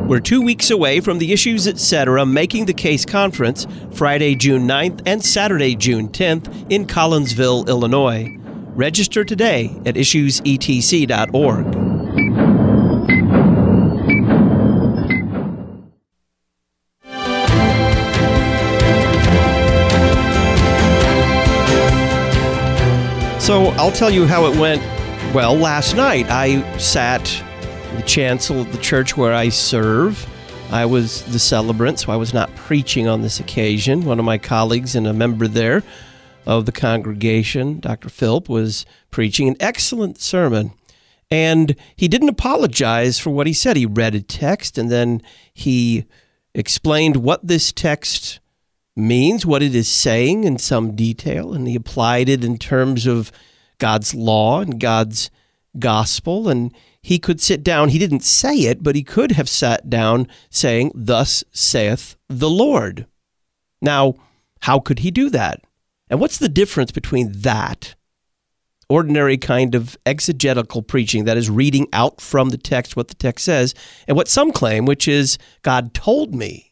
We're 2 weeks away from the Issues Etc. Making the Case Conference, Friday, June 9th and Saturday, June 10th in Collinsville, Illinois. Register today at issuesetc.org. So I'll tell you how it went. Well, last night I sat in the chancel of the church where I serve. I was the celebrant, so I was not preaching on this occasion. One of my colleagues and a member there of the congregation, Dr. Philp, was preaching an excellent sermon. And he didn't apologize for what he said. He read a text, and then he explained what this text means, what it is saying in some detail, and he applied it in terms of God's law and God's gospel, and he could sit down. He didn't say it, but he could have sat down saying, "Thus saith the Lord." Now, how could he do that? And what's the difference between that, ordinary kind of exegetical preaching, that is reading out from the text what the text says, and what some claim, which is, God told me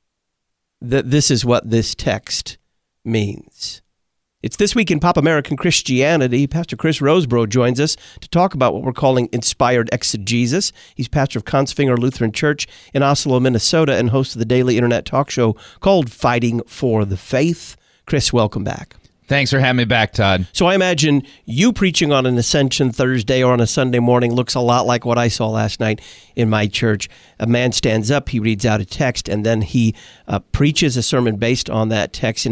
that this is what this text means? It's This Week in Pop American Christianity. Pastor Chris Rosebrough joins us to talk about what we're calling inspired exegesis. He's pastor of Kongsvinger Lutheran Church in Oslo, Minnesota, and host of the daily internet talk show called Fighting for the Faith. Chris, welcome back. Thanks for having me back, Todd. So I imagine you preaching on an Ascension Thursday or on a Sunday morning looks a lot like what I saw last night in my church. A man stands up, he reads out a text, and then he preaches a sermon based on that text,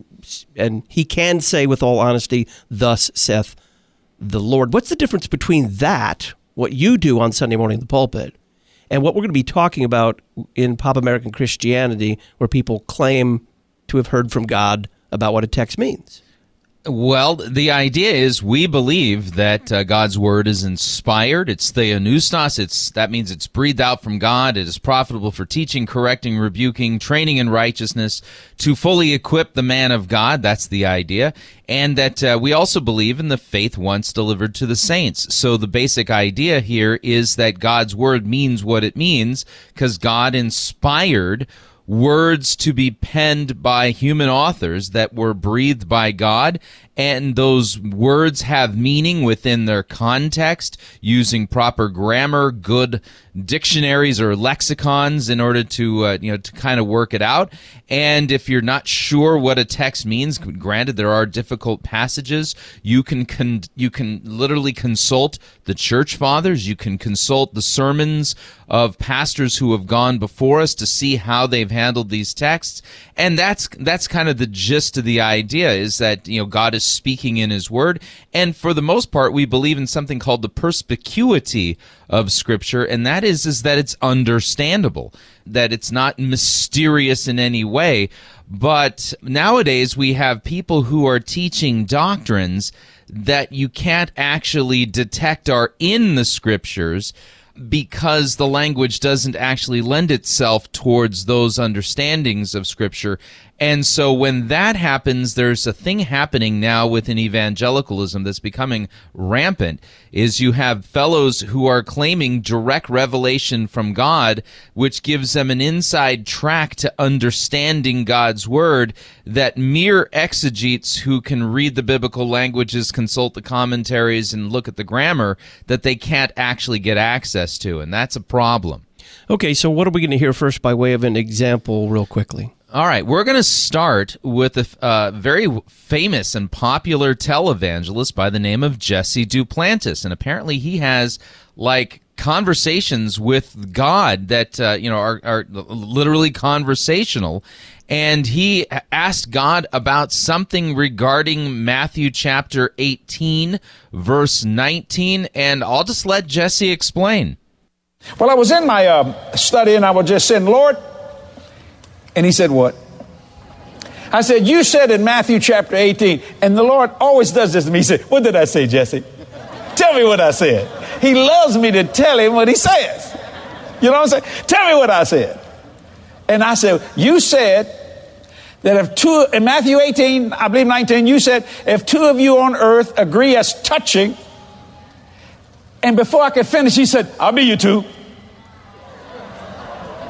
and he can say with all honesty, "Thus saith the Lord." What's the difference between that, what you do on Sunday morning in the pulpit, and what we're going to be talking about in Pop American Christianity, where people claim to have heard from God about what a text means? Well, the idea is we believe that God's word is inspired. It's theopneustos. That means it's breathed out from God. It is profitable for teaching, correcting, rebuking, training in righteousness, to fully equip the man of God. That's the idea. And that we also believe in the faith once delivered to the saints. So the basic idea here is that God's word means what it means because God inspired words to be penned by human authors that were breathed by God, and those words have meaning within their context, using proper grammar, good dictionaries or lexicons in order to to kind of work it out. And if you're not sure what a text means, granted there are difficult passages, you can literally consult the church fathers. You can consult the sermons of pastors who have gone before us to see how they've handled these texts. And that's kind of the gist of the idea, is that God is speaking in His Word, and for the most part, we believe in something called the perspicuity of Scripture, and that is that it's understandable, that it's not mysterious in any way. But nowadays, we have people who are teaching doctrines that you can't actually detect are in the Scriptures, because the language doesn't actually lend itself towards those understandings of Scripture. And so when that happens, there's a thing happening now within evangelicalism that's becoming rampant, is you have fellows who are claiming direct revelation from God, which gives them an inside track to understanding God's Word, that mere exegetes who can read the biblical languages, consult the commentaries, and look at the grammar, that they can't actually get access to, and that's a problem. Okay, so what are we going to hear first by way of an example real quickly? All right, we're going to start with a very famous and popular televangelist by the name of Jesse Duplantis, and apparently he has conversations with God that are literally conversational. And he asked God about something regarding Matthew chapter 18, verse 19, and I'll just let Jesse explain. Well, I was in my study and I was just saying, "Lord," and he said, "What?" I said, "You said in Matthew chapter 18, and the Lord always does this to me." He said, "What did I say, Jesse? Tell me what I said." He loves me to tell him what he says. You know what I'm saying? Tell me what I said. And I said, "You said that if two, in Matthew 18, I believe 19, you said, if two of you on earth agree as touching," and before I could finish, he said, "I'll be you two."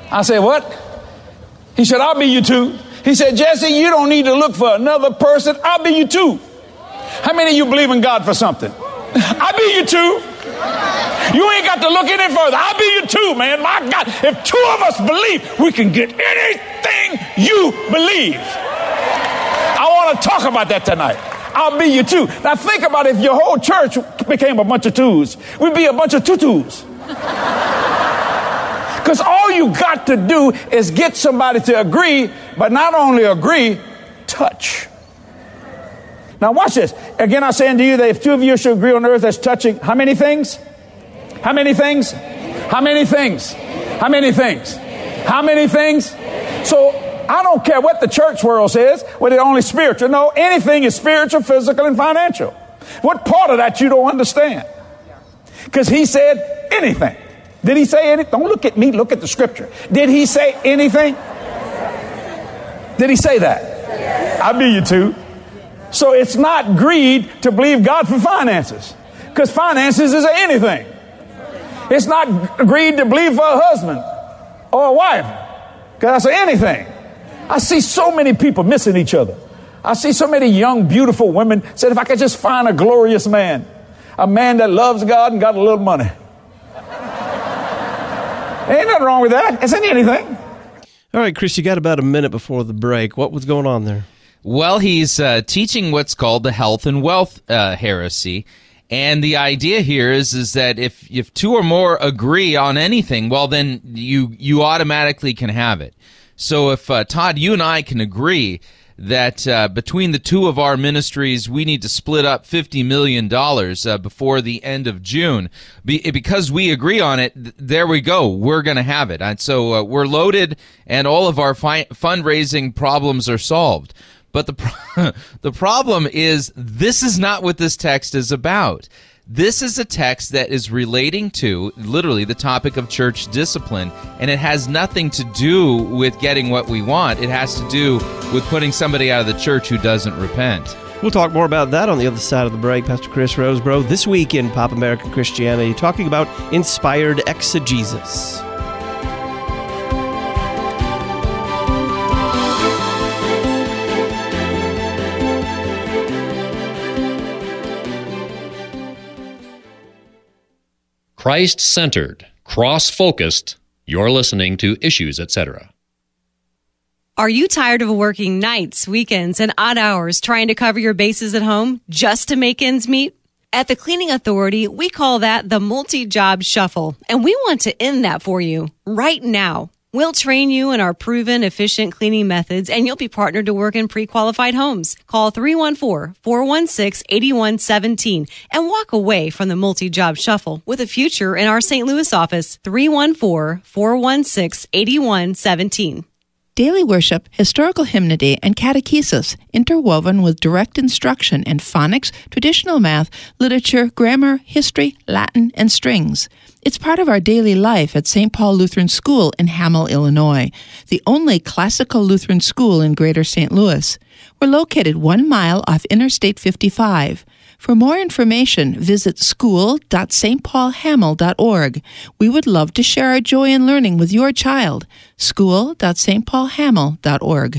I said, what? He said, I'll be you too. He said, Jesse, you don't need to look for another person. I'll be you too. How many of you believe in God for something? I'll be you too. You ain't got to look any further. I'll be you too, man. My God, if two of us believe, we can get anything you believe. I want to talk about that tonight. I'll be you too. Now think about if your whole church became a bunch of twos. We'd be a bunch of tutus. Because all you got to do is get somebody to agree, but not only agree, touch. Now watch this. Again, I'm saying to you that if two of you should agree on earth as touching, how many things? How many things? How many things? How many things? How many things? So I don't care what the church world says, whether it's only spiritual. No, anything is spiritual, physical, and financial. What part of that you don't understand? Because he said anything. Did he say anything? Don't look at me, look at the scripture. Did he say anything? Did he say that? I'll be you too. So it's not greed to believe God for finances. Because finances is anything. It's not greed to believe for a husband or a wife. Because that's anything. I see so many people missing each other. I see so many young, beautiful women said, if I could just find a glorious man, a man that loves God and got a little money. Ain't nothing wrong with that. It's anything. All right, Chris, you got about a minute before the break. What was going on there? Well, he's teaching what's called the health and wealth heresy. And the idea here is that if two or more agree on anything, well, then you automatically can have it. So if, Todd, you and I can agree that between the two of our ministries, we need to split up $50 million before the end of June. Because we agree on it, there we go. We're going to have it. And so we're loaded, and all of our fundraising problems are solved. But the problem is this is not what this text is about. This is a text that is relating to, literally, the topic of church discipline, and it has nothing to do with getting what we want. It has to do with putting somebody out of the church who doesn't repent. We'll talk more about that on the other side of the break. Pastor Chris Rosebrough, this week in Pop American Christianity, talking about inspired exegesis. Christ-centered, cross-focused, you're listening to Issues, Etc. Are you tired of working nights, weekends, and odd hours trying to cover your bases at home just to make ends meet? At the Cleaning Authority, we call that the multi-job shuffle, and we want to end that for you right now. We'll train you in our proven, efficient cleaning methods, and you'll be partnered to work in pre-qualified homes. Call 314-416-8117 and walk away from the multi-job shuffle with a future in our St. Louis office, 314-416-8117. Daily worship, historical hymnody, and catechesis interwoven with direct instruction in phonics, traditional math, literature, grammar, history, Latin, and strings. It's part of our daily life at St. Paul Lutheran School in Hamel, Illinois, the only classical Lutheran school in Greater St. Louis. We're located 1 mile off Interstate 55. For more information, visit school.stpaulhamel.org. We would love to share our joy in learning with your child. school.stpaulhamel.org.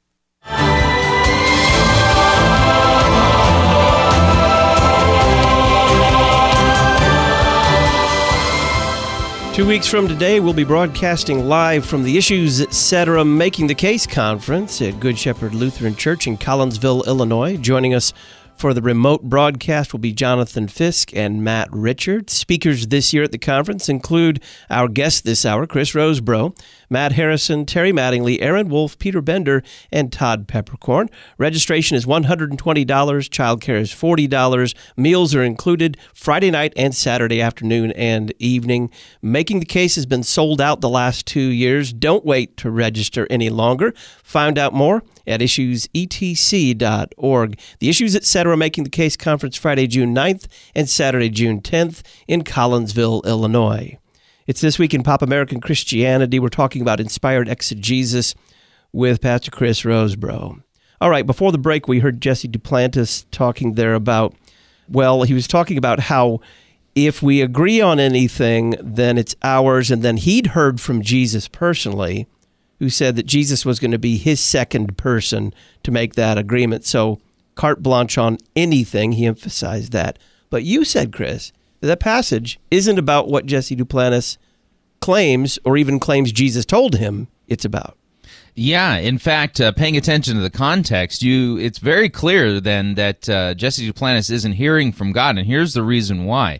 2 weeks from today, we'll be broadcasting live from the Issues, Etc. Making the Case conference at Good Shepherd Lutheran Church in Collinsville, Illinois. Joining us for the remote broadcast will be Jonathan Fisk and Matt Richard. Speakers this year at the conference include our guest this hour, Chris Rosebrough, Matt Harrison, Terry Mattingly, Aaron Wolf, Peter Bender, and Todd Peppercorn. Registration is $120. Childcare is $40. Meals are included Friday night and Saturday afternoon and evening. Making the Case has been sold out the last 2 years. Don't wait to register any longer. Find out more at issuesetc.org. The Issues, Etc. Making the Case conference Friday, June 9th and Saturday, June 10th in Collinsville, Illinois. It's This Week in Pop American Christianity. We're talking about inspired exegesis with Pastor Chris Rosebrough. All right, before the break, we heard Jesse Duplantis talking there about, well, he was talking about how if we agree on anything, then it's ours. And then he'd heard from Jesus personally, who said that Jesus was going to be his second person to make that agreement. So carte blanche on anything, he emphasized that. But you said, Chris, that passage isn't about what Jesse Duplantis claims or even claims Jesus told him it's about. Yeah, in fact, paying attention to the context, it's very clear then that Jesse Duplantis isn't hearing from God, and here's the reason why.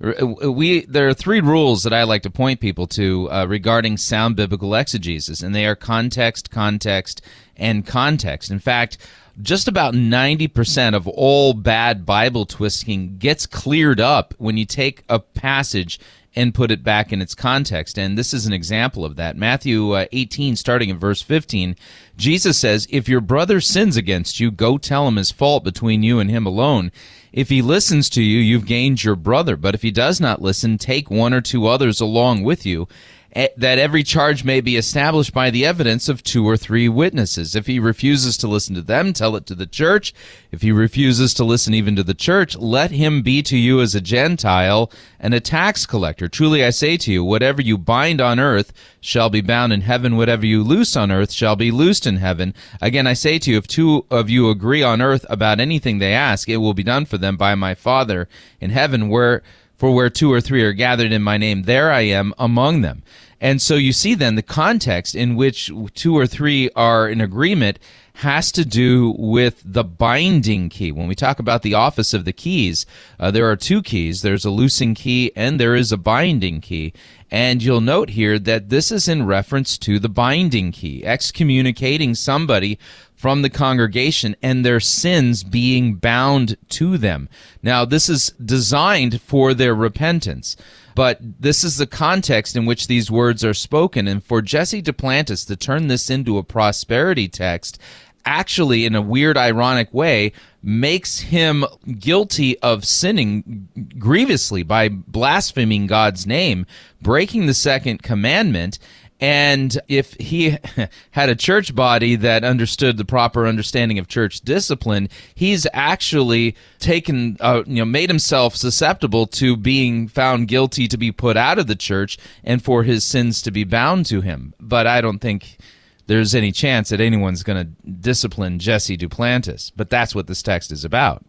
There are three rules that I like to point people to regarding sound biblical exegesis, and they are context, context, and context. In fact, just about 90% of all bad Bible twisting gets cleared up when you take a passage and put it back in its context. And this is an example of that. Matthew 18, starting in verse 15, Jesus says, "If your brother sins against you, go tell him his fault between you and him alone. If he listens to you, you've gained your brother. But if he does not listen, take one or two others along with you, that every charge may be established by the evidence of 2 or 3 witnesses. If he refuses to listen to them, tell it to the church. If he refuses to listen even to the church, let him be to you as a Gentile and a tax collector. Truly I say to you, whatever you bind on earth shall be bound in heaven. Whatever you loose on earth shall be loosed in heaven. Again, I say to you, if 2 of you agree on earth about anything they ask, it will be done for them by my Father in heaven. For where 2 or 3 are gathered in my name, there I am among them." And so you see then the context in which 2 or 3 are in agreement has to do with the binding key. When we talk about the office of the keys, there are 2 keys. There's a loosing key and there is a binding key. And you'll note here that this is in reference to the binding key, excommunicating somebody from the congregation and their sins being bound to them. Now, this is designed for their repentance, but this is the context in which these words are spoken. And for Jesse Duplantis to turn this into a prosperity text, actually, in a weird, ironic way, makes him guilty of sinning grievously by blaspheming God's name, breaking the second commandment. And if he had a church body that understood the proper understanding of church discipline, he's actually taken, made himself susceptible to being found guilty to be put out of the church and for his sins to be bound to him. But I don't think there's any chance that anyone's going to discipline Jesse Duplantis. But that's what this text is about.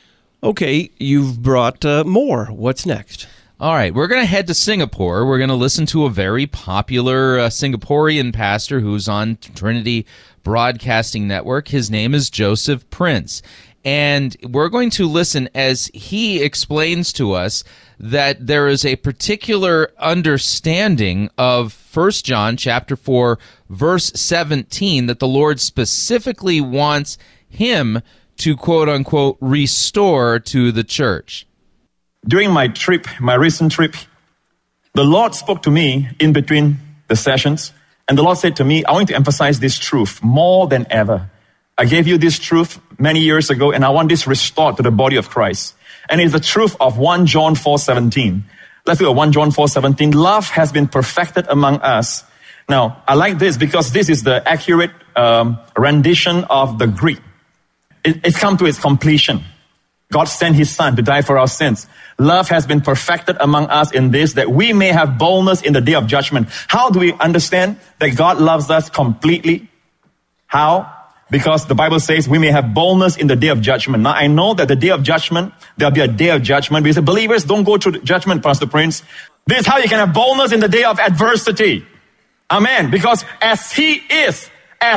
Okay, you've brought more. What's next? All right, we're going to head to Singapore. We're going to listen to a very popular Singaporean pastor who's on Trinity Broadcasting Network. His name is Joseph Prince. And we're going to listen as he explains to us that there is a particular understanding of 1 John chapter 4, verse 17, that the Lord specifically wants him to, quote-unquote, restore to the church. During my recent trip, the Lord spoke to me in between the sessions, and the Lord said to me, I want to emphasize this truth more than ever. I gave you this truth many years ago, and I want this restored to the body of Christ. And it's the truth of 1 John 4:17. Let's look at 1 John 4:17. Love has been perfected among us. Now, I like this because this is the accurate rendition of the Greek. It's come to its completion. God sent his son to die for our sins. Love has been perfected among us in this, that we may have boldness in the day of judgment. How do we understand that God loves us completely? How? Because the Bible says we may have boldness in the day of judgment. Now, I know that the day of judgment, there'll be a day of judgment. We say, believers, don't go through judgment, Pastor Prince. This is how you can have boldness in the day of adversity. Amen. Because as he is,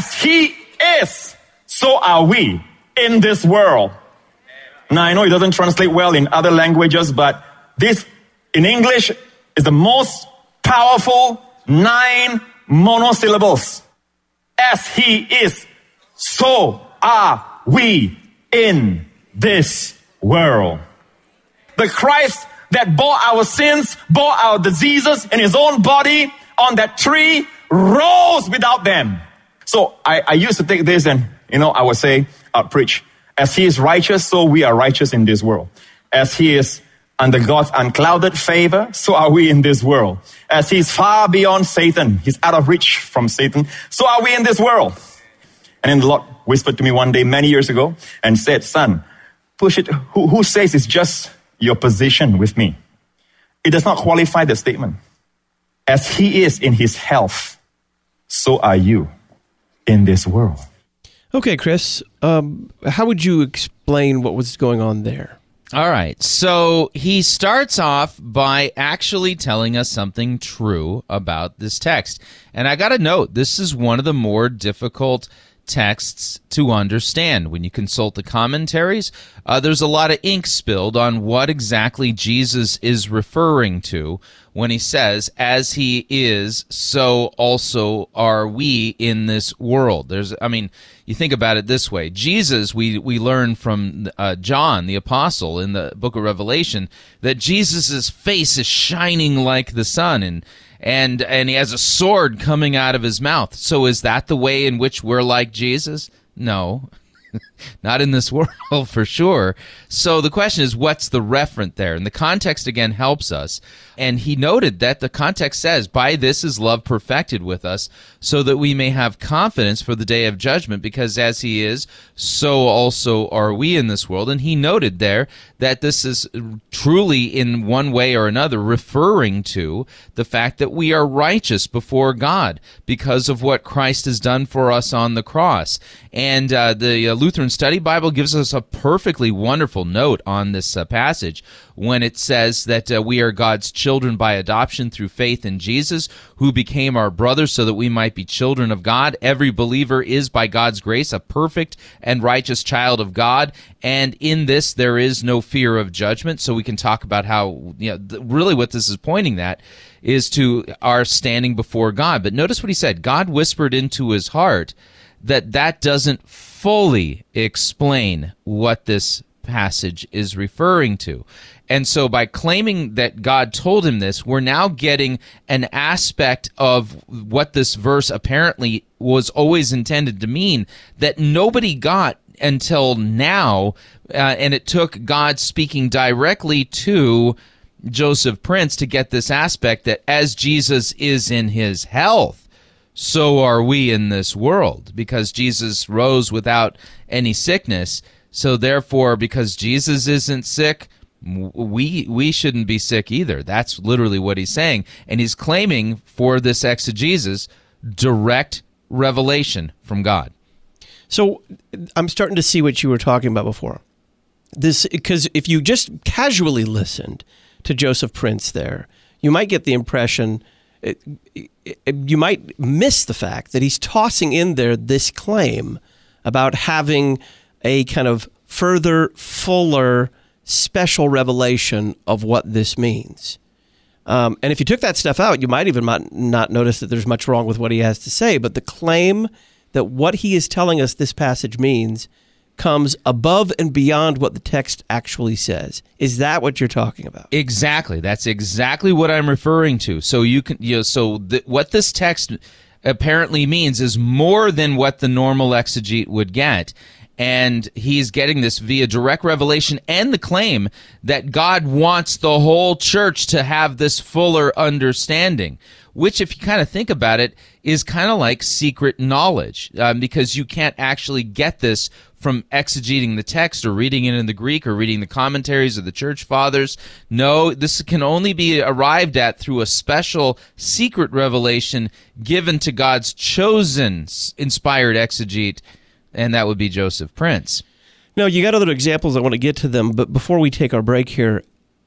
so are we in this world. Now, I know it doesn't translate well in other languages, but this in English is the most powerful 9 monosyllables. As he is, so are we in this world. The Christ that bore our sins, bore our diseases in his own body on that tree, rose without them. So I used to take this and, I would say, preach. As he is righteous, so we are righteous in this world. As he is under God's unclouded favor, so are we in this world. As he is far beyond Satan, he's out of reach from Satan, so are we in this world. And then the Lord whispered to me one day many years ago and said, son, push it. Who says it's just your position with me? it does not qualify the statement. As he is in his health, so are you in this world. Okay, Chris, how would you explain what was going on there? All right, so he starts off by actually telling us something true about this text. And I got to note, this is one of the more difficult texts to understand. When you consult the commentaries, there's a lot of ink spilled on what exactly Jesus is referring to when he says, as he is, so also are we in this world. You think about it this way. Jesus, we learn from John, the apostle, in the book of Revelation, that Jesus' face is shining like the sun, and he has a sword coming out of his mouth. So is that the way in which we're like Jesus? No, not in this world for sure. So the question is, what's the referent there? And the context again helps us. And he noted that the context says, by this is love perfected with us, so that we may have confidence for the day of judgment, because as he is, so also are we in this world. And he noted there that this is truly in one way or another referring to the fact that we are righteous before God because of what Christ has done for us on the cross. And the Lutheran Study Bible gives us a perfectly wonderful note on this passage when it says that we are God's children by adoption through faith in Jesus, who became our brother so that we might be children of God. Every believer is, by God's grace, a perfect and righteous child of God, and in this there is no fear of judgment. So we can talk about how, really what this is pointing at is to our standing before God. But notice what he said. God whispered into his heart that doesn't fully explain what this passage is referring to. And so by claiming that God told him this, we're now getting an aspect of what this verse apparently was always intended to mean that nobody got until now, and it took God speaking directly to Joseph Prince to get this aspect that as Jesus is in his health, so are we in this world, because Jesus rose without any sickness. So therefore, because Jesus isn't sick, we shouldn't be sick either. That's literally what he's saying. And he's claiming for this exegesis direct revelation from God. So I'm starting to see what you were talking about before. Because if you just casually listened to Joseph Prince there, you might get the impression, you might miss the fact that he's tossing in there this claim about having a kind of further, fuller, special revelation of what this means. And if you took that stuff out, you might even not notice that there's much wrong with what he has to say. But the claim that what he is telling us this passage means comes above and beyond what the text actually says. Is that what you're talking about? Exactly. That's exactly what I'm referring to. So what this text apparently means is more than what the normal exegete would get. And he's getting this via direct revelation and the claim that God wants the whole church to have this fuller understanding, which, if you kind of think about it, is kind of like secret knowledge, because you can't actually get this from exegeting the text or reading it in the Greek or reading the commentaries of the church fathers. No, this can only be arrived at through a special secret revelation given to God's chosen inspired exegete, and that would be Joseph Prince. No, you got other examples. I want to get to them, but before we take our break here,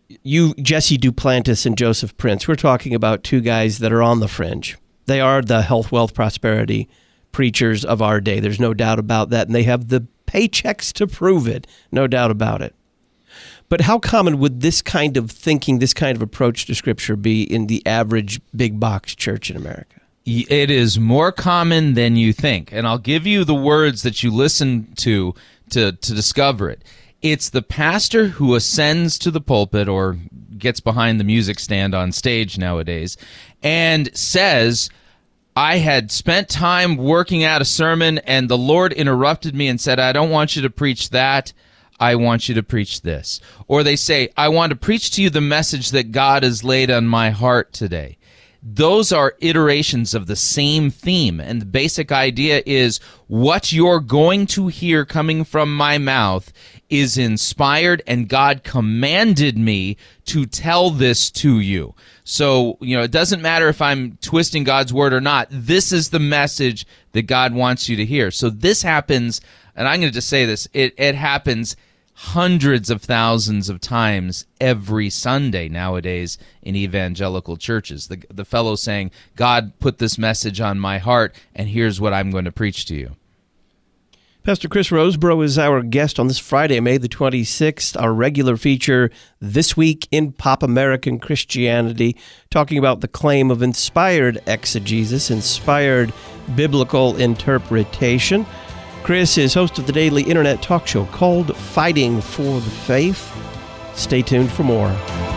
Jesse Duplantis and Joseph Prince, we're talking about two guys that are on the fringe. They are the health, wealth, prosperity preachers of our day. There's no doubt about that, and they have the paychecks to prove it, no doubt about it. But how common would this kind of thinking, this kind of approach to Scripture be in the average big box church in America? It is more common than you think, and I'll give you the words that you listen to discover it. It's the pastor who ascends to the pulpit or gets behind the music stand on stage nowadays and says, I had spent time working out a sermon and the Lord interrupted me and said, I don't want you to preach that. I want you to preach this. Or they say, I want to preach to you the message that God has laid on my heart today. those are iterations of the same theme. And the basic idea is what you're going to hear coming from my mouth is inspired, and God commanded me to tell this to you. So, it doesn't matter if I'm twisting God's word or not. This is the message that God wants you to hear. So this happens, and I'm going to just say this, it happens hundreds of thousands of times every Sunday nowadays in evangelical churches. The fellow saying, God put this message on my heart, and here's what I'm going to preach to you. Pastor Chris Rosebrough is our guest on this Friday, May the 26th, our regular feature, This Week in Pop American Christianity, talking about the claim of inspired exegesis, inspired biblical interpretation. Chris is host of the daily internet talk show called Fighting for the Faith. Stay tuned for more.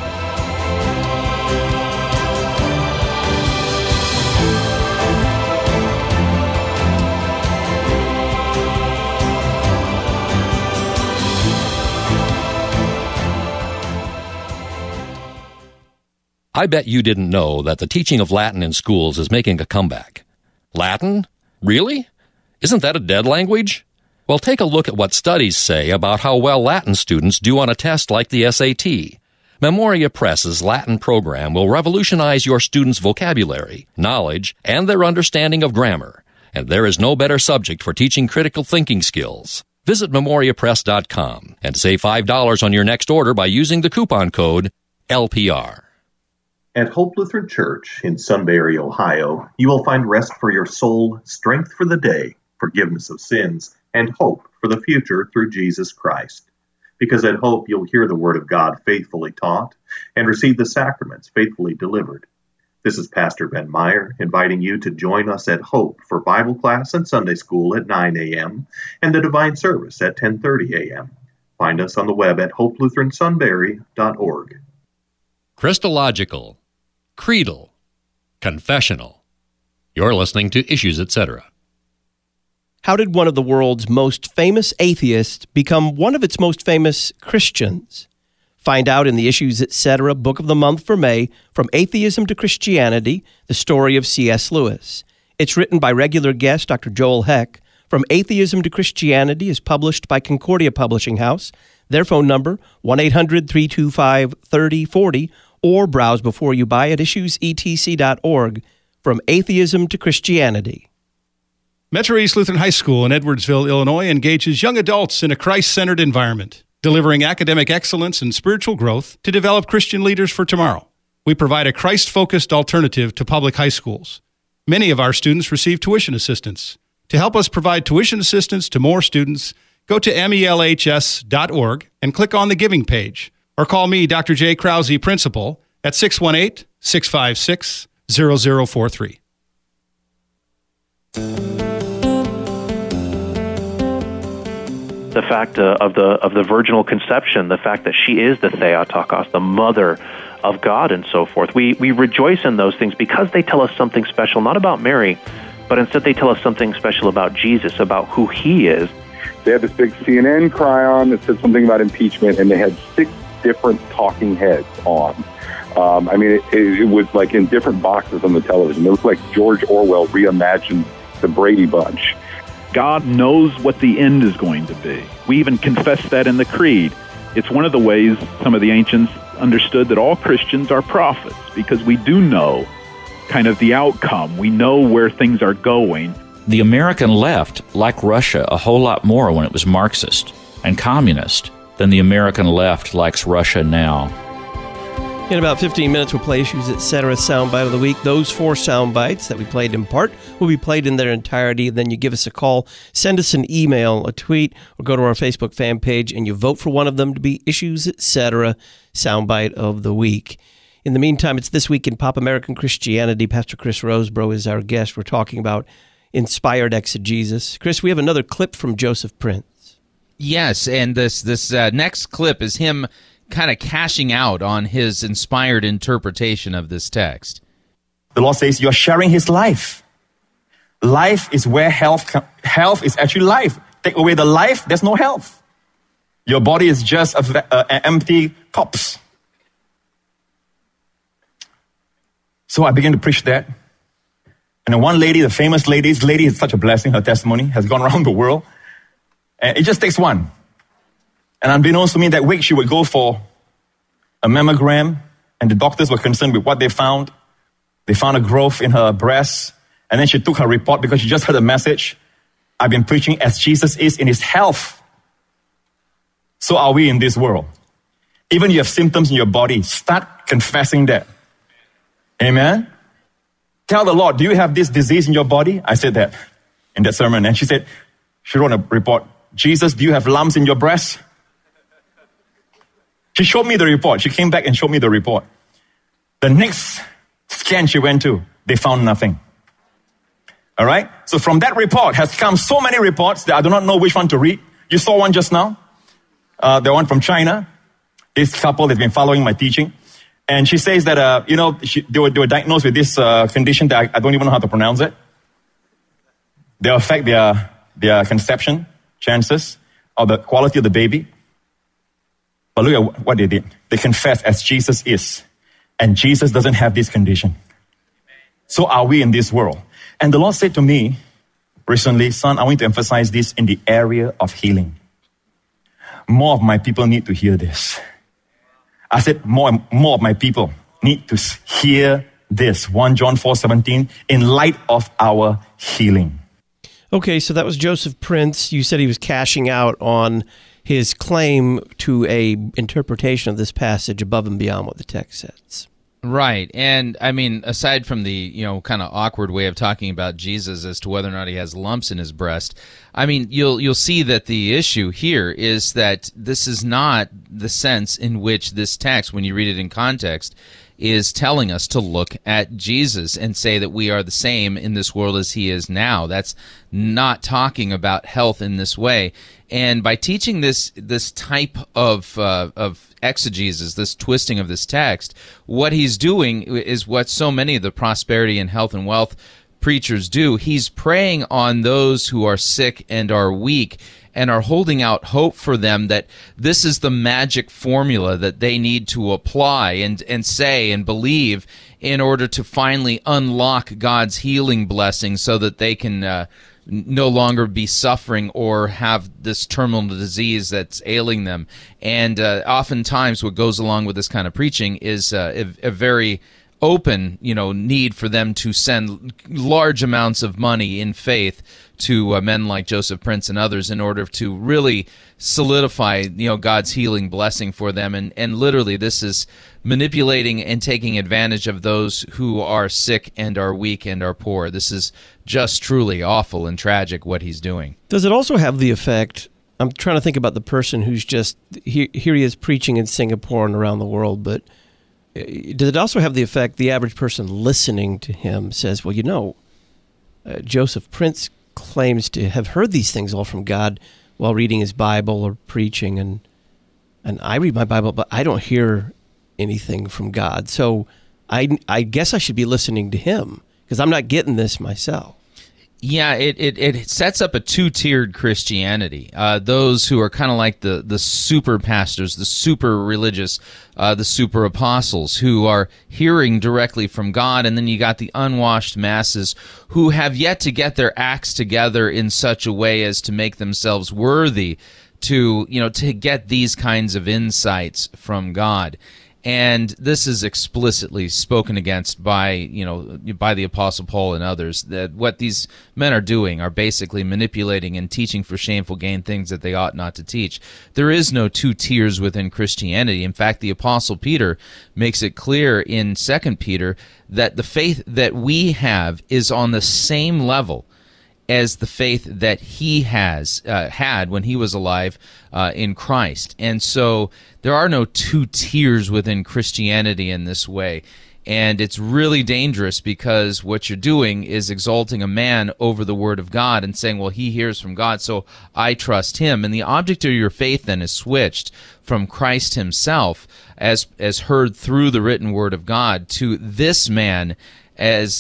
I bet you didn't know that the teaching of Latin in schools is making a comeback. Latin? Really? Isn't that a dead language? Well, take a look at what studies say about how well Latin students do on a test like the SAT. Memoria Press's Latin program will revolutionize your students' vocabulary, knowledge, and their understanding of grammar. And there is no better subject for teaching critical thinking skills. Visit memoriapress.com and save $5 on your next order by using the coupon code LPR. At Hope Lutheran Church in Sunbury, Ohio, you will find rest for your soul, strength for the day, forgiveness of sins, and hope for the future through Jesus Christ. Because at Hope, you'll hear the Word of God faithfully taught and receive the sacraments faithfully delivered. This is Pastor Ben Meyer inviting you to join us at Hope for Bible class and Sunday school at 9 a.m. and the Divine Service at 10:30 a.m. Find us on the web at hopelutheransunbury.org. Christological, creedal, confessional. You're listening to Issues, Etc. How did one of the world's most famous atheists become one of its most famous Christians? Find out in the Issues, Etc. Book of the Month for May, From Atheism to Christianity, the story of C.S. Lewis. It's written by regular guest Dr. Joel Heck. From Atheism to Christianity is published by Concordia Publishing House. Their phone number, 1-800-325-3040, or browse before you buy at issuesetc.org. From Atheism to Christianity. Metro East Lutheran High School in Edwardsville, Illinois engages young adults in a Christ-centered environment, delivering academic excellence and spiritual growth to develop Christian leaders for tomorrow. We provide a Christ-focused alternative to public high schools. Many of our students receive tuition assistance. To help us provide tuition assistance to more students, go to melhs.org and click on the Giving page, or call me, Dr. J. Krause, Principal, at 618-656-0043. The fact of the virginal conception, the fact that she is the Theotokos, the mother of God, and so forth. We rejoice in those things because they tell us something special, not about Mary, but instead they tell us something special about Jesus, about who he is. They had this big CNN chyron that said something about impeachment, and they had 6 different talking heads on. It was like in different boxes on the television. It looked like George Orwell reimagined the Brady Bunch. God knows what the end is going to be. We even confess that in the Creed. It's one of the ways some of the ancients understood that all Christians are prophets, because we do know kind of the outcome. We know where things are going. The American left liked Russia a whole lot more when it was Marxist and communist than the American left likes Russia now. In about 15 minutes, we'll play Issues, Etc. Soundbite of the Week. Those 4 soundbites that we played in part will be played in their entirety. Then you give us a call, send us an email, a tweet, or go to our Facebook fan page, and you vote for one of them to be Issues, Etc. Soundbite of the Week. In the meantime, it's This Week in Pop American Christianity. Pastor Chris Rosebrough is our guest. We're talking about inspired exegesis. Chris, we have another clip from Joseph Prince. Yes, and this next clip is him kind of cashing out on his inspired interpretation of this text. The Lord says you're sharing his life. Life is where health is actually life. Take away the life, there's no health. Your body is just an empty corpse. So I began to preach that. And then one lady, the famous lady, this lady is such a blessing, her testimony has gone around the world. And it just takes one. And unbeknownst to me, that week she would go for a mammogram, and the doctors were concerned with what they found. They found a growth in her breast, and then she took her report because she just heard a message. I've been preaching as Jesus is in his health. So are we in this world. Even you have symptoms in your body, start confessing that. Amen? Tell the Lord, do you have this disease in your body? I said that in that sermon. And she wrote a report. Jesus, do you have lumps in your breast? She showed me the report. She came back and showed me the report. The next scan she went to, they found nothing. All right? So from that report has come so many reports that I do not know which one to read. You saw one just now. The one from China. This couple has been following my teaching. And she says that, they were diagnosed with this condition that I don't even know how to pronounce it. They affect their conception chances or the quality of the baby. But look at what they did. They confessed as Jesus is. And Jesus doesn't have this condition. So are we in this world. And the Lord said to me recently, son, I want to emphasize this in the area of healing. More of my people need to hear this. I said more of my people need to hear this. 1 John 4:17, in light of our healing. Okay, so that was Joseph Prince. You said he was cashing out on his claim to a interpretation of this passage above and beyond what the text says. Right. And I mean, aside from the, kind of awkward way of talking about Jesus as to whether or not he has lumps in his breast, I mean, you'll see that the issue here is that this is not the sense in which this text, when you read it in context, is telling us to look at Jesus and say that we are the same in this world as he is now. That's not talking about health in this way. And by teaching this type of exegesis, this twisting of this text, what he's doing is what so many of the prosperity and health and wealth preachers do. He's preying on those who are sick and are weak and are holding out hope for them that this is the magic formula that they need to apply and say and believe in order to finally unlock God's healing blessing so that they can no longer be suffering or have this terminal disease that's ailing them. And oftentimes what goes along with this kind of preaching is a very open, need for them to send large amounts of money in faith to men like Joseph Prince and others in order to really solidify, God's healing blessing for them. And literally this is manipulating and taking advantage of those who are sick and are weak and are poor. This is just truly awful and tragic what he's doing. Does it also have the effect, I'm trying to think about the person who's just, here he is preaching in Singapore and around the world, but does it also have the effect the average person listening to him says, well, Joseph Prince claims to have heard these things all from God while reading his Bible or preaching, and I read my Bible, but I don't hear anything from God. So I guess I should be listening to him because I'm not getting this myself. Yeah, it sets up a two-tiered Christianity. Those who are kind of like the super pastors, the super religious, the super apostles who are hearing directly from God, and then you got the unwashed masses who have yet to get their acts together in such a way as to make themselves worthy to get these kinds of insights from God. And this is explicitly spoken against by the Apostle Paul and others, that what these men are doing are basically manipulating and teaching for shameful gain things that they ought not to teach. There is no two tiers within Christianity. In fact, the Apostle Peter makes it clear in 2 Peter that the faith that we have is on the same level as the faith that he had when he was alive in Christ. And so there are no two tiers within Christianity in this way. And it's really dangerous because what you're doing is exalting a man over the Word of God and saying, well, he hears from God, so I trust him. And the object of your faith then is switched from Christ himself as heard through the written Word of God to this man as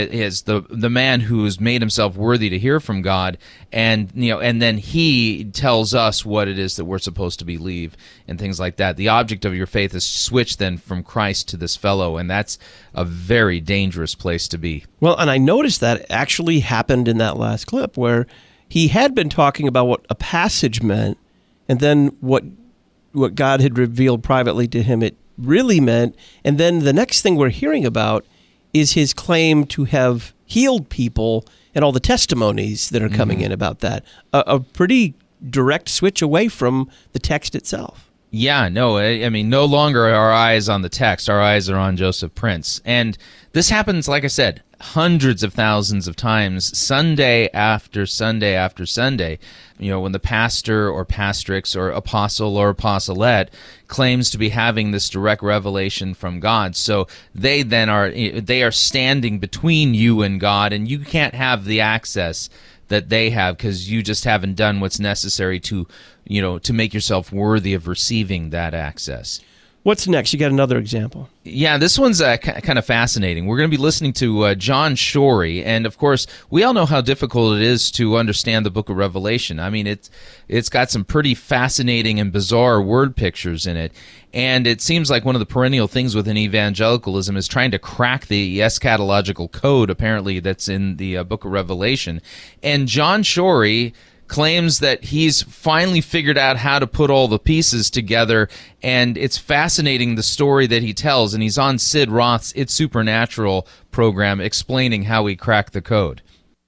the man who's made himself worthy to hear from God, and then he tells us what it is that we're supposed to believe and things like that. The object of your faith is switched then from Christ to this fellow, and that's a very dangerous place to be. Well, and I noticed that actually happened in that last clip where he had been talking about what a passage meant, and then what God had revealed privately to him it really meant, and then the next thing we're hearing about is his claim to have healed people and all the testimonies that are coming in about that. A pretty direct switch away from the text itself. Yeah, no, I mean, no longer are our eyes on the text. Our eyes are on Joseph Prince. And this happens, like I said, hundreds of thousands of times, Sunday after Sunday after Sunday. When the pastor or pastrix or apostle or apostolate claims to be having this direct revelation from God, so they are standing between you and God, and you can't have the access that they have because you just haven't done what's necessary to make yourself worthy of receiving that access. What's next? You got another example. Yeah, this one's kind of fascinating. We're going to be listening to John Shorey, and of course, we all know how difficult it is to understand the Book of Revelation. I mean, it's got some pretty fascinating and bizarre word pictures in it, and it seems like one of the perennial things within evangelicalism is trying to crack the eschatological code, apparently, that's in the Book of Revelation. And John Shorey claims that he's finally figured out how to put all the pieces together, and it's fascinating the story that he tells, and he's on Sid Roth's It's Supernatural program explaining how he cracked the code.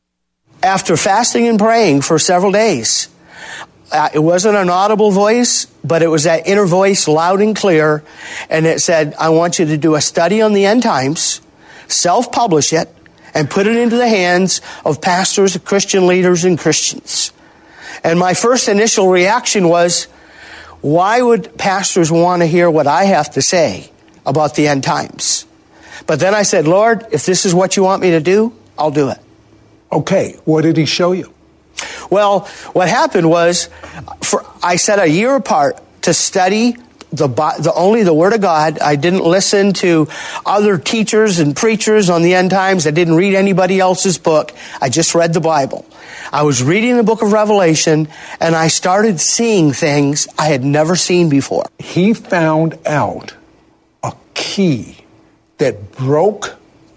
After fasting and praying for several days, it wasn't an audible voice, but it was that inner voice loud and clear, and it said, I want you to do a study on the end times, self-publish it, and put it into the hands of pastors, Christian leaders, and Christians. And my first initial reaction was, why would pastors want to hear what I have to say about the end times? But then I said, Lord, if this is what you want me to do, I'll do it. Okay, what did he show you? Well, what happened was, I set a year apart to study only the Word of God. I didn't listen to other teachers and preachers on the end times. I didn't read anybody else's book. I just read the Bible. I was reading the book of Revelation, and I started seeing things I had never seen before. He found out a key that broke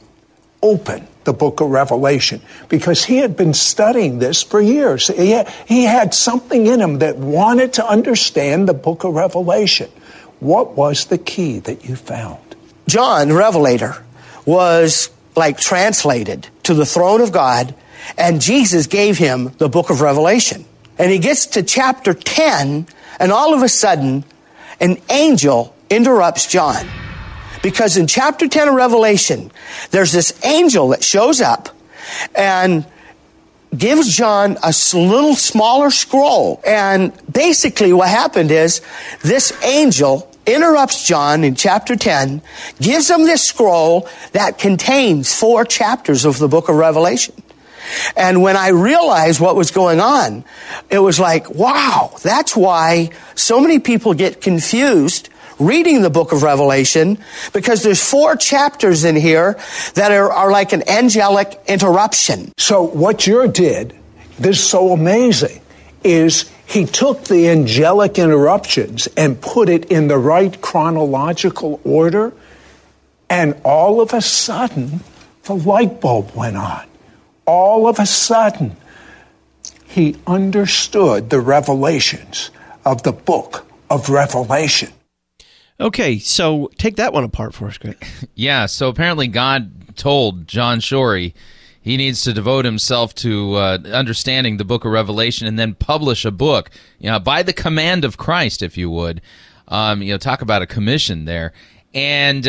open the book of Revelation because he had been studying this for years. He had something in him that wanted to understand the book of Revelation. What was the key that you found? John, the Revelator, was translated to the throne of God, and Jesus gave him the book of Revelation. And he gets to chapter 10, and all of a sudden, an angel interrupts John. Because in chapter 10 of Revelation, there's this angel that shows up and gives John a little smaller scroll. And basically what happened is this angel interrupts John in chapter 10, gives him this scroll that contains 4 chapters of the book of Revelation. And when I realized what was going on, it was like, wow, that's why so many people get confused reading the book of Revelation, because there's 4 chapters in here that are like an angelic interruption. So what you did, this is so amazing, is he took the angelic interruptions and put it in the right chronological order, and all of a sudden, the light bulb went on. All of a sudden, he understood the revelations of the book of Revelation. Okay, so take that one apart for us, Greg. Yeah, so apparently God told John Shorey he needs to devote himself to understanding the book of Revelation and then publish a book, by the command of Christ, if you would. Talk about a commission there. And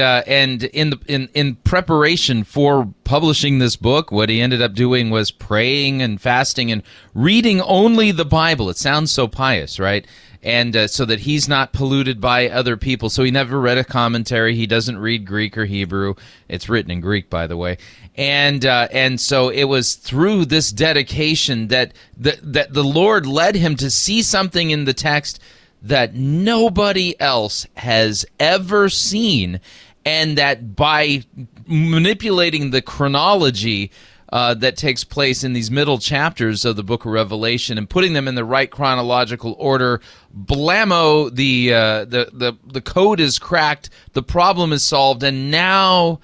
in preparation for publishing this book, what he ended up doing was praying and fasting and reading only the Bible. It sounds so pious, right? And so that he's not polluted by other people. So he never read a commentary. He doesn't read Greek or Hebrew. It's written in Greek, by the way. And so it was through this dedication that the Lord led him to see something in the text that nobody else has ever seen, and that by manipulating the chronology that takes place in these middle chapters of the book of Revelation and putting them in the right chronological order. Blammo, the code is cracked, the problem is solved, and now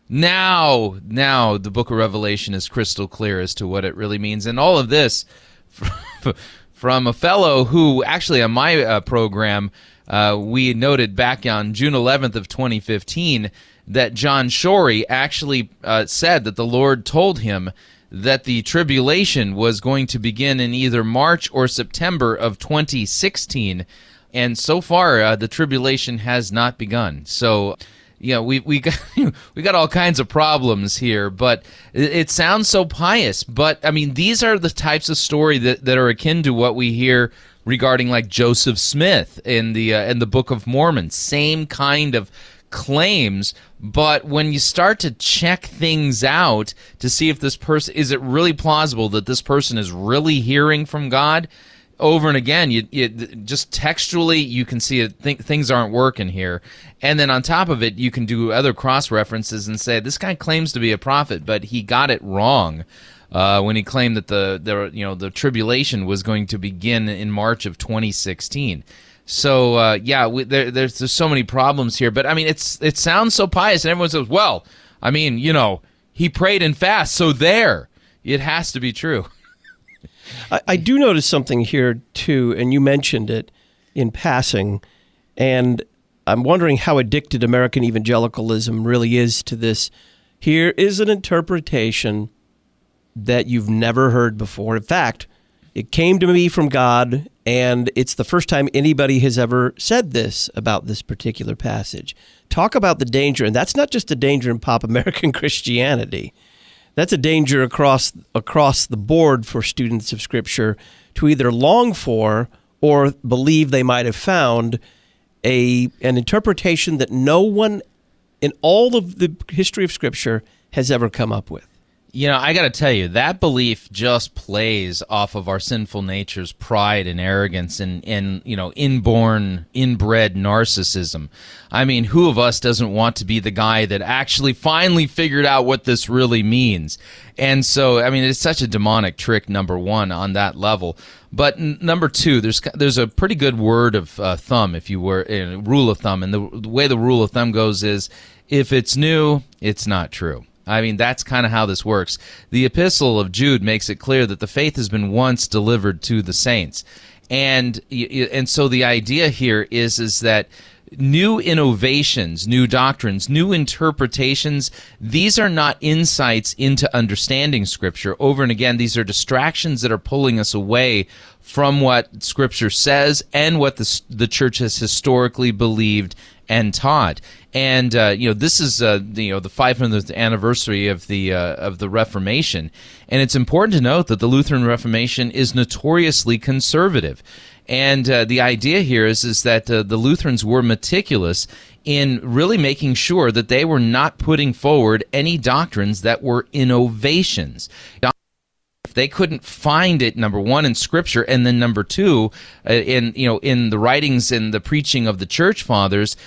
the book of Revelation is crystal clear as to what it really means. And all of this from a fellow who actually on my program, we noted back on June 11th of 2015 that John Shorey actually said that the Lord told him that the tribulation was going to begin in either March or September of 2016, and so far the tribulation has not begun. So, we got all kinds of problems here, but it sounds so pious. But I mean, these are the types of story that are akin to what we hear regarding like Joseph Smith in the Book of Mormon. Same kind of claims, but when you start to check things out to see if this person, is it really plausible that this person is really hearing from God over and again, you just textually you can see things aren't working here. And then on top of it, you can do other cross references and say this guy claims to be a prophet, but he got it wrong when he claimed that the tribulation was going to begin in March of 2016. So there's so many problems here, but I mean it sounds so pious, and everyone says, well, I mean, he prayed and fasted, so it has to be true. I do notice something here too, and you mentioned it in passing, and I'm wondering how addicted American evangelicalism really is to this. Here is an interpretation that you've never heard before. In fact, it came to me from God, and it's the first time anybody has ever said this about this particular passage. Talk about the danger, and that's not just a danger in pop American Christianity. That's a danger across the board for students of Scripture to either long for or believe they might have found an interpretation that no one in all of the history of Scripture has ever come up with. I got to tell you, that belief just plays off of our sinful nature's pride and arrogance and inborn, inbred narcissism. I mean, who of us doesn't want to be the guy that actually finally figured out what this really means? And so, I mean, it's such a demonic trick, number one, on that level. But number two, there's a pretty good word of thumb, if you were, rule of thumb. And the way the rule of thumb goes is, if it's new, it's not true. I mean, that's kind of how this works. The Epistle of Jude makes it clear that the faith has been once delivered to the saints. And so the idea here is that new innovations, new doctrines, new interpretations, these are not insights into understanding Scripture. Over and again, these are distractions that are pulling us away from what Scripture says and what the church has historically believed and taught. And this is the 500th anniversary of the Reformation, and it's important to note that the Lutheran Reformation is notoriously conservative. And the idea here is that the Lutherans were meticulous in really making sure that they were not putting forward any doctrines that were innovations. If they couldn't find it, number one, in Scripture, and then number two, in the writings and the preaching of the Church Fathers,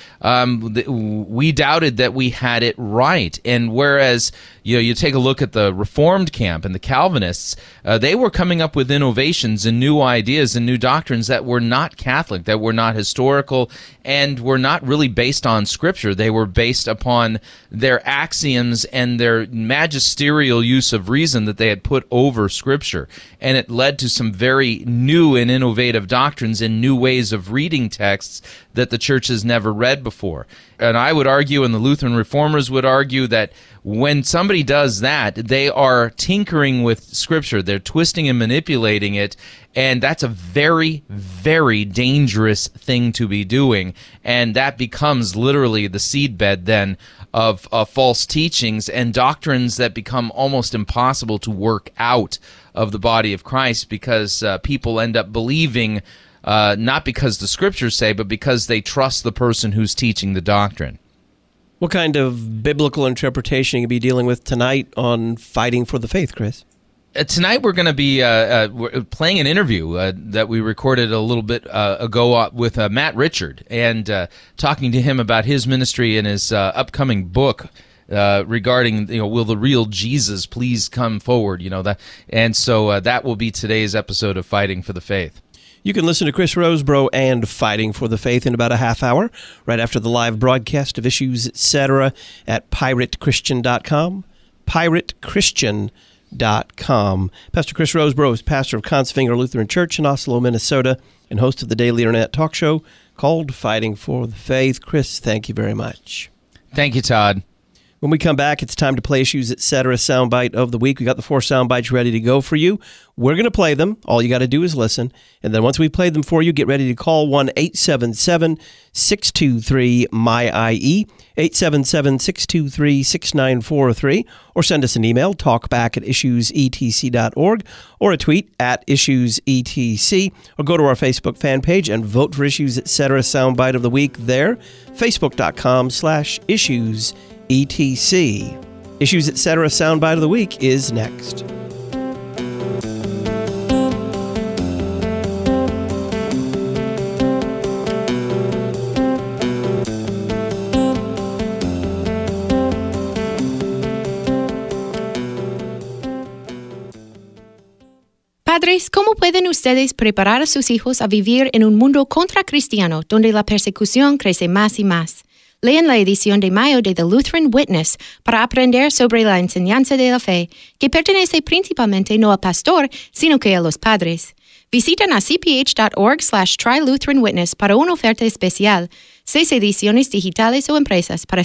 we doubted that we had it right. And whereas you take a look at the Reformed camp and the Calvinists, they were coming up with innovations and new ideas and new doctrines that were not Catholic, that were not historical, and were not really based on Scripture. They were based upon their axioms and their magisterial use of reason that they had put over Scripture. And it led to some very new and innovative doctrines and new ways of reading texts that the church has never read before. And I would argue, and the Lutheran Reformers would argue, that when somebody does that, they are tinkering with Scripture. They're twisting and manipulating it, and that's a very, very dangerous thing to be doing. And that becomes literally the seedbed then of false teachings and doctrines that become almost impossible to work out of the body of Christ, because people end up believing not because the Scriptures say, but because they trust the person who's teaching the doctrine. What kind of biblical interpretation are you going to be dealing with tonight on Fighting for the Faith, Chris? Tonight we're going to be playing an interview that we recorded a little bit ago with Matt Richard, and talking to him about his ministry and his upcoming book regarding, will the real Jesus please come forward? So that will be today's episode of Fighting for the Faith. You can listen to Chris Rosebrough and Fighting for the Faith in about a half hour, right after the live broadcast of Issues, Etc. at piratechristian.com. piratechristian.com. Pastor Chris Rosebrough is pastor of Kongsvinger Lutheran Church in Oslo, Minnesota, and host of the daily internet talk show called Fighting for the Faith. Chris, thank you very much. Thank you, Todd. When we come back, it's time to play Issues, Etc. soundbite of the week. We got the 4 soundbites ready to go for you. We're going to play them. All you got to do is listen. And then once we've played them for you, get ready to call 1-877-623-MY-IE, 877-623-6943, or send us an email, talkback@issuesetc.org, or a tweet @issuesetc, or go to our Facebook fan page and vote for Issues, Etc. soundbite of the week there, facebook.com/issues. ETC. Issues, Etc. soundbite of the week is next. Padres, ¿cómo pueden ustedes preparar a sus hijos a vivir en un mundo contracristiano donde la persecución crece más y más? Lean la edición de mayo de The Lutheran Witness para aprender sobre la enseñanza de la fe, que pertenece principalmente no al pastor, sino que a los padres. Visiten a cph.org/trylutheranwitness para una oferta especial, 6 ediciones digitales o impresas para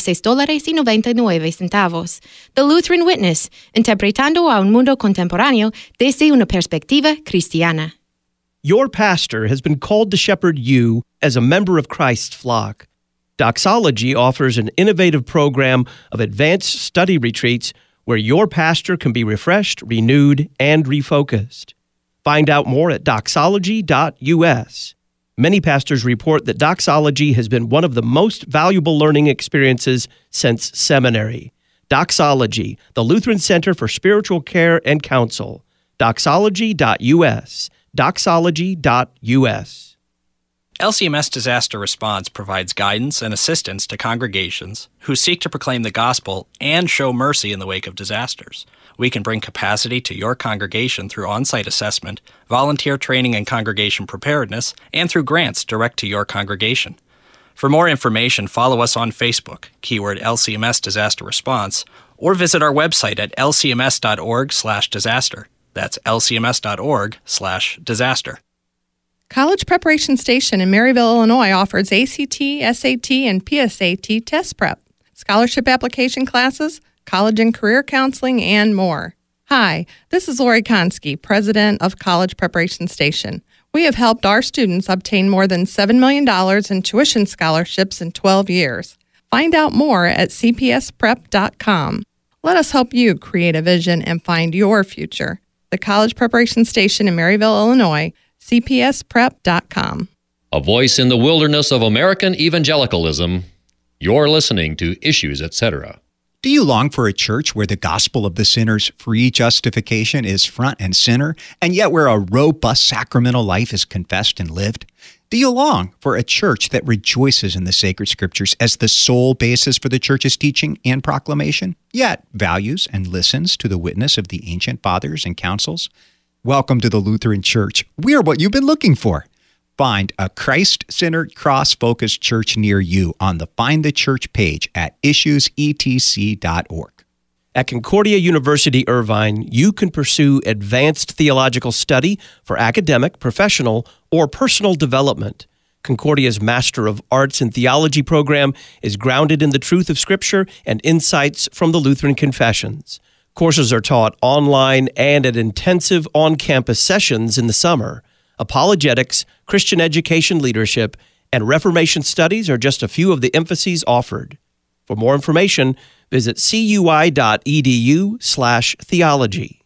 $6.99. The Lutheran Witness, interpretando a un mundo contemporáneo desde una perspectiva cristiana. Your pastor has been called to shepherd you as a member of Christ's flock. Doxology offers an innovative program of advanced study retreats where your pastor can be refreshed, renewed, and refocused. Find out more at doxology.us. Many pastors report that doxology has been one of the most valuable learning experiences since seminary. Doxology, the Lutheran Center for Spiritual Care and Counsel. Doxology.us. Doxology.us. LCMS Disaster Response provides guidance and assistance to congregations who seek to proclaim the gospel and show mercy in the wake of disasters. We can bring capacity to your congregation through on-site assessment, volunteer training and congregation preparedness, and through grants direct to your congregation. For more information, follow us on Facebook, keyword LCMS Disaster Response, or visit our website at lcms.org/disaster. That's lcms.org/disaster. College Preparation Station in Maryville, Illinois offers ACT, SAT, and PSAT test prep, scholarship application classes, college and career counseling, and more. Hi, this is Lori Konski, president of College Preparation Station. We have helped our students obtain more than $7 million in tuition scholarships in 12 years. Find out more at cpsprep.com. Let us help you create a vision and find your future. The College Preparation Station in Maryville, Illinois, cpsprep.com. A voice in the wilderness of American evangelicalism. You're listening to Issues, Etc. Do you long for a church where the gospel of the sinner's free justification is front and center, and yet where a robust sacramental life is confessed and lived? Do you long for a church that rejoices in the sacred scriptures as the sole basis for the church's teaching and proclamation, yet values and listens to the witness of the ancient fathers and councils? Welcome to the Lutheran Church. We are what you've been looking for. Find a Christ-centered, cross-focused church near you on the Find the Church page at issuesetc.org. At Concordia University Irvine, you can pursue advanced theological study for academic, professional, or personal development. Concordia's Master of Arts in Theology program is grounded in the truth of Scripture and insights from the Lutheran Confessions. Courses are taught online and at intensive on-campus sessions in the summer. Apologetics, Christian education leadership, and Reformation studies are just a few of the emphases offered. For more information, visit cui.edu/theology.